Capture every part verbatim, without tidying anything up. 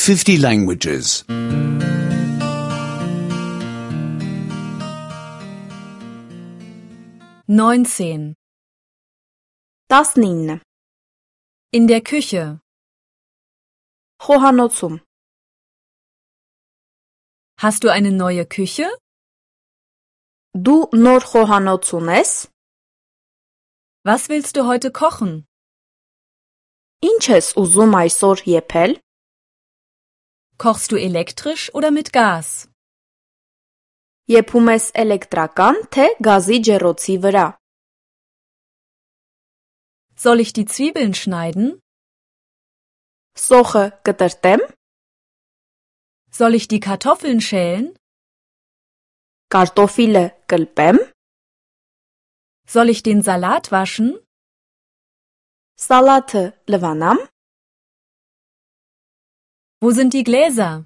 fifty languages. neunzehn. տասնինը In der Küche. խոհանոցում Hast du eine neue Küche? դու նոր խոհանոց ունես? Was willst du heute kochen? Ինչ ես ուզում այսօր եփել? Kochst du elektrisch oder mit Gas? Եփում ես էլեկտրական թե գազի ջեռոցի վրա? Soll ich die Zwiebeln schneiden? Սոխը կտրտեմ? Soll ich die Kartoffeln schälen? Կարտոֆիլը կլպեմ? Soll ich den Salat waschen? Սալաթը լվանամ? Wo sind die Gläser?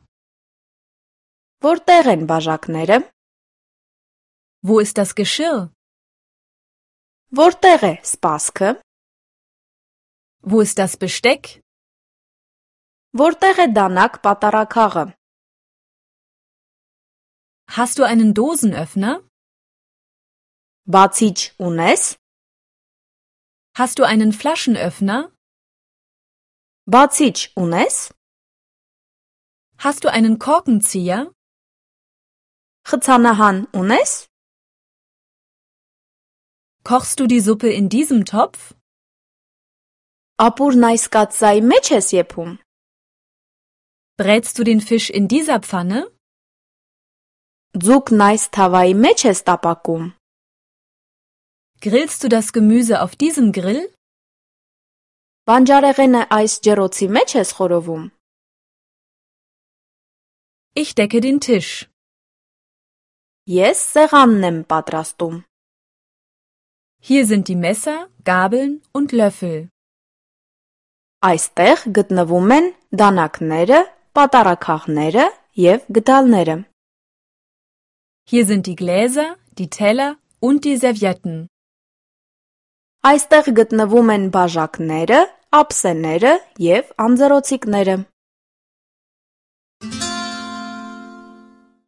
Որտեղ են բաժակները? Wo ist das Geschirr? Որտեղ է սպասքը? Wo ist das Besteck? Որտեղ է դանակ պատառաքաղը? Hast du einen Dosenöffner? Բացիչ ունես? Hast du einen Flaschenöffner? Բացիչ ունես? Hast du einen Korkenzieher? Խցանահան ունես? Kochst du die Suppe in diesem Topf? Ապուրն այս կաթսայի մեջ ես եփում? Brätst du den Fisch in dieser Pfanne? Ձուկն այս թավայի մեջ ես տապակում? Grillst du das Gemüse auf diesem Grill? Բանջարեղենը այս ջեռոցի մեջ ես խորովում? Ich decke den Tisch. Ես սեղանն եմ պատրաստում. Hier sind die Messer, Gabeln und Löffel. Այստեղ գտնվում են դանակները, պատառաքաղները և գդալները. Hier sind die Gläser, die Teller und die Servietten. Այստեղ գտնվում են բաժակները, ափսեները և անձեռոցիկները.